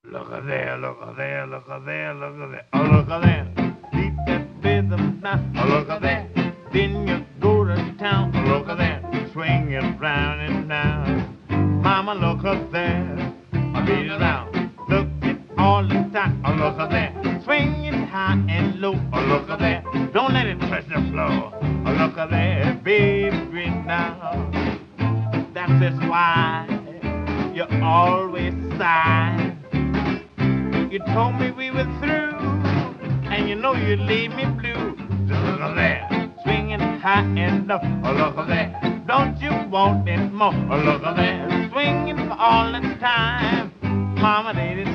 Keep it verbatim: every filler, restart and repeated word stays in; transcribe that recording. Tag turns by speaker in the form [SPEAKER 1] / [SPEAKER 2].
[SPEAKER 1] Look at there, look at there, look at there, look at there. Oh, look at there. Beat that rhythm now. Oh, look at there. Then you go to town. Oh, look at there. Swing it round and down. Mama, look up there. I beat it round. Look it all the time. Oh, look at there. Swing it high and low. Oh, look at there. Don't let it touch the floor. Oh, look at there, baby, now. That's just why you always sigh. You told me we were through, and you know you leave me blue. Just look at there, swinging high and low. Oh, look at there, don't you want it more? Oh, look at there, swinging all the time. Mama, lady,